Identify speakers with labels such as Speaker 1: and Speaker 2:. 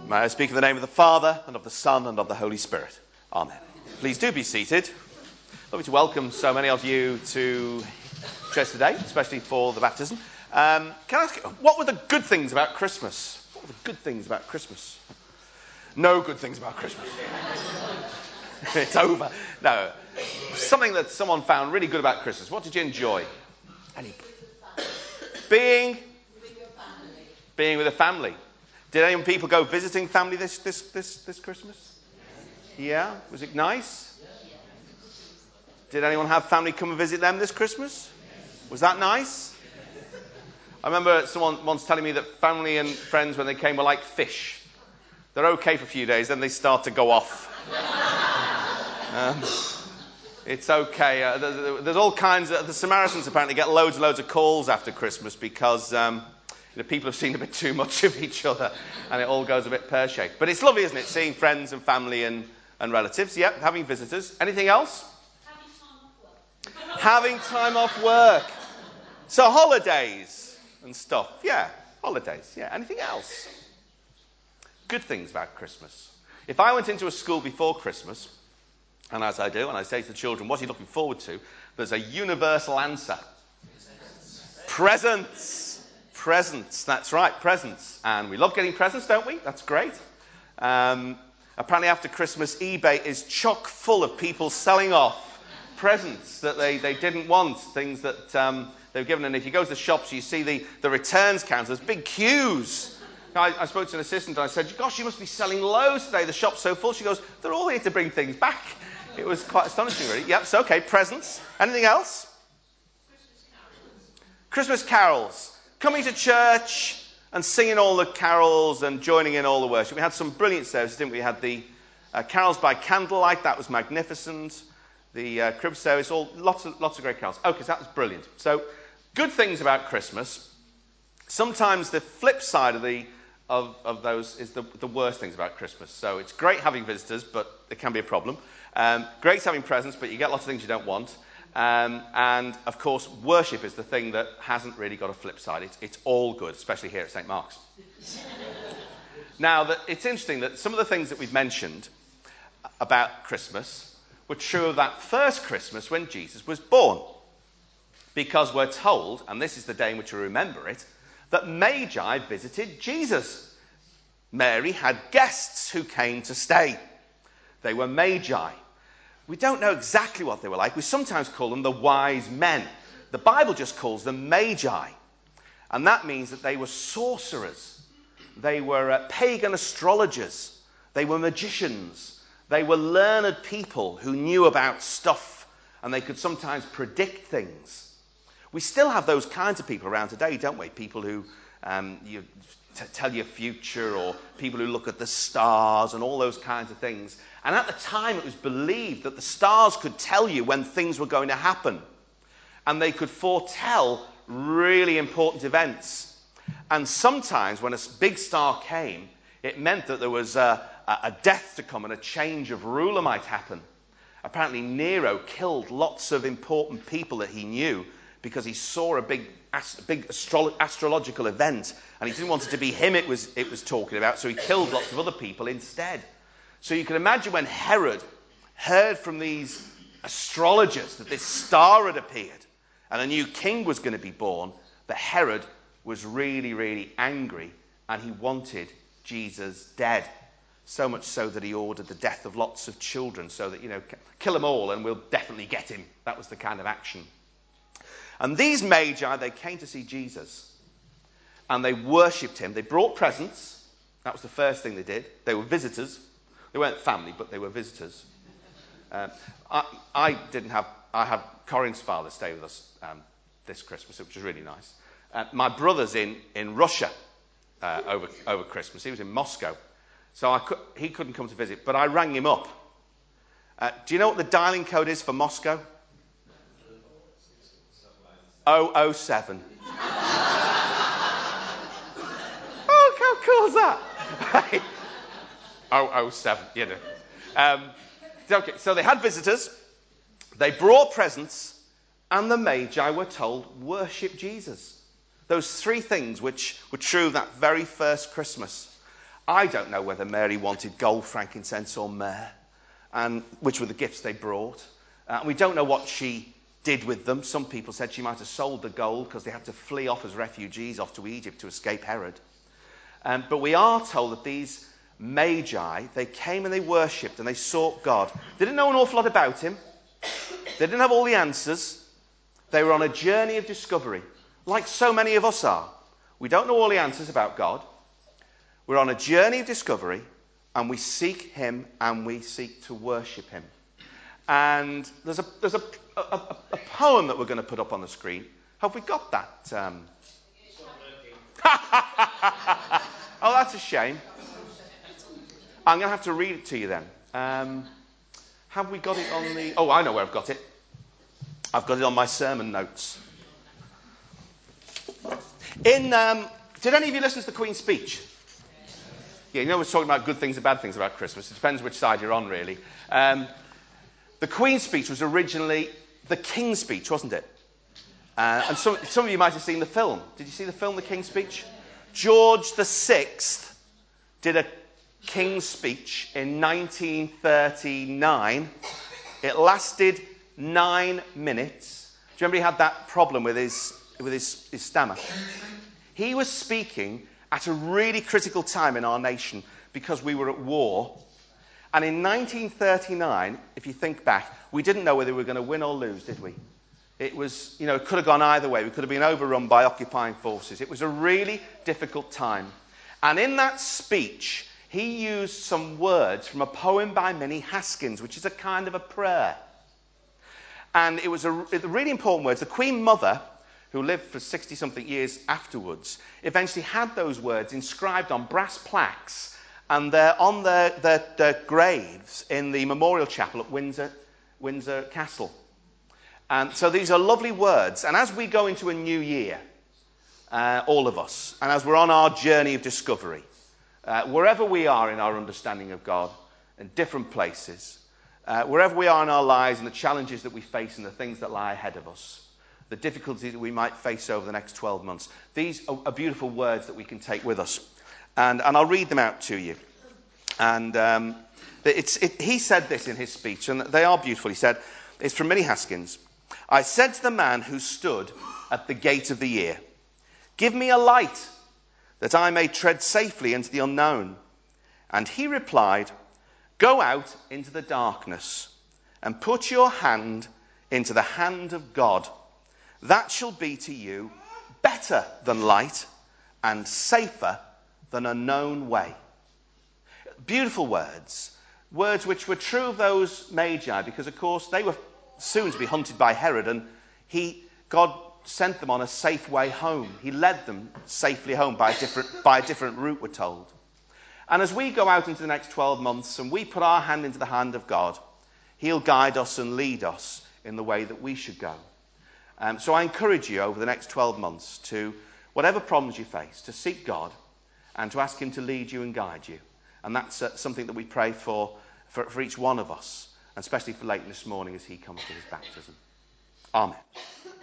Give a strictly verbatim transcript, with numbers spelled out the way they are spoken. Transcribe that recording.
Speaker 1: May I speak in the name of the Father, and of the Son, and of the Holy Spirit. Amen. Please do be seated. Lovely to welcome so many of you to church today, especially for the baptism. Um, can I ask you, what were the good things about Christmas? What were the good things about Christmas? No good things about Christmas. It's over. No. Something that someone found really good about Christmas. What did you enjoy? Any? Being? Being with a family. Did any people go visiting family this this this, this Christmas? Yeah? Was it nice? Did anyone have family come and visit them this Christmas? Was that nice? I remember someone once telling me that family and friends, when they came, were like fish. They're okay for a few days, then they start to go off. Um, it's okay. Uh, there's all kinds of... The Samaritans apparently get loads and loads of calls after Christmas because... Um, The people have seen a bit too much of each other and it all goes a bit pear-shaped. But it's lovely, isn't it? Seeing friends and family and, and relatives. Yep, having visitors. Anything else?
Speaker 2: Having time off work.
Speaker 1: Having time off work. So holidays and stuff. Yeah, holidays. Yeah, anything else? Good things about Christmas. If I went into a school before Christmas, and as I do, and I say to the children, what are you looking forward to? There's a universal answer. Presents. Presents, that's right, presents. And we love getting presents, don't we? That's great. Um, apparently after Christmas, eBay is chock full of people selling off presents that they, they didn't want, things that um, they were given. And if you go to the shops, you see the, the returns counter, there's big queues. I, I spoke to an assistant and I said, gosh, you must be selling loads today, the shop's so full. She goes, they're all here to bring things back. It was quite astonishing, really. Yep, so okay, presents. Anything else? Christmas carols. Christmas carols. Coming to church and singing all the carols and joining in all the worship. We had some brilliant services, didn't we? We had the uh, carols by candlelight. That was magnificent. The uh, crib service, all lots of lots of great carols. Okay, so that was brilliant. So, good things about Christmas. Sometimes the flip side of the of, of those is the, the worst things about Christmas. So it's great having visitors, but it can be a problem. Um, great having presents, but you get lots of things you don't want. Um, and, of course, worship is the thing that hasn't really got a flip side. It's, it's all good, especially here at Saint Mark's. Now, that it's interesting that some of the things that we've mentioned about Christmas were true of that first Christmas when Jesus was born. Because we're told, and this is the day in which we remember it, that Magi visited Jesus. Mary had guests who came to stay. They were Magi. We don't know exactly what they were like. We sometimes call them the wise men. The Bible just calls them Magi. And that means that they were sorcerers. They were uh, pagan astrologers. They were magicians. They were learned people who knew about stuff. And they could sometimes predict things. We still have those kinds of people around today, don't we? People who um, you t- tell your future, or people who look at the stars and all those kinds of things. And at the time, it was believed that the stars could tell you when things were going to happen. And they could foretell really important events. And sometimes when a big star came, it meant that there was a, a death to come and a change of ruler might happen. Apparently, Nero killed lots of important people that he knew because he saw a big, a big astro- astrological event. And he didn't want it to be him it was, it was talking about, so he killed lots of other people instead. So you can imagine when Herod heard from these astrologers that this star had appeared and a new king was going to be born, that Herod was really, really angry and he wanted Jesus dead. So much so that he ordered the death of lots of children so that, you know, kill them all and we'll definitely get him. That was the kind of action. And these Magi, they came to see Jesus and they worshipped him. They brought presents. That was the first thing they did. They were visitors. They weren't family, but they were visitors. Um, I, I didn't have... I had Corinne's father stay with us um, this Christmas, which was really nice. Uh, my brother's in, in Russia uh, over, over Christmas. He was in Moscow. So I could, he couldn't come to visit, but I rang him up. Uh, do you know what the dialing code is for Moscow? oh oh seven. Oh, how cool is that? oh oh seven, you know. Um, okay, so they had visitors, they brought presents, and the Magi were told, worship Jesus. Those three things which were true that very first Christmas. I don't know whether Mary wanted gold, frankincense, or myrrh, and which were the gifts they brought. Uh, we don't know what she did with them. Some people said she might have sold the gold because they had to flee off as refugees off to Egypt to escape Herod. Um, but we are told that these Magi, they came and they worshipped and they sought God. They didn't know an awful lot about him. They didn't have all the answers. They were on a journey of discovery, like so many of us are. We don't know all the answers about God. We're on a journey of discovery, and we seek him and we seek to worship him. And there's a there's a, a, a, a poem that we're going to put up on the screen. Have we got that? Um... Oh, that's a shame. I'm going to have to read it to you then. Um, have we got it on the... Oh, I know where I've got it. I've got it on my sermon notes. In um, Did any of you listen to the Queen's speech? Yeah, you know we're talking about good things and bad things about Christmas. It depends which side you're on, really. Um, the Queen's speech was originally the King's speech, wasn't it? Uh, and some, some of you might have seen the film. Did you see the film, The King's Speech? George the Sixth did a King's speech in nineteen thirty-nine. It lasted nine minutes. Do you remember he had that problem with his with his, his stammer? He was speaking at a really critical time in our nation because we were at war. And in nineteen thirty-nine, if you think back, we didn't know whether we were going to win or lose, did we? It was, you know, it could have gone either way. We could have been overrun by occupying forces. It was a really difficult time. And in that speech, he used some words from a poem by Minnie Haskins, which is a kind of a prayer. And it was a, really important words. The Queen Mother, who lived for sixty-something years afterwards, eventually had those words inscribed on brass plaques, and they're on their, their, their graves in the Memorial Chapel at Windsor, Windsor Castle. And so these are lovely words. And as we go into a new year, uh, all of us, and as we're on our journey of discovery, uh, wherever we are in our understanding of God, in different places, uh, wherever we are in our lives and the challenges that we face and the things that lie ahead of us, the difficulties that we might face over the next twelve months, these are, are beautiful words that we can take with us. And, and I'll read them out to you. And um, it's, it, he said this in his speech, and they are beautiful. He said, it's from Minnie Haskins. I said to the man who stood at the gate of the year, give me a light that I may tread safely into the unknown. And he replied, go out into the darkness and put your hand into the hand of God. That shall be to you better than light and safer than a known way. Beautiful words. Words which were true of those Magi because, of course, they were soon to be hunted by Herod, and he, God sent them on a safe way home. He led them safely home by a different, by a different route, we're told. And as we go out into the next twelve months and we put our hand into the hand of God, he'll guide us and lead us in the way that we should go. Um, so I encourage you over the next twelve months to, whatever problems you face, to seek God and to ask him to lead you and guide you. And that's uh, something that we pray for, for for each one of us, and especially for Leighton this morning as he comes to his baptism. Amen.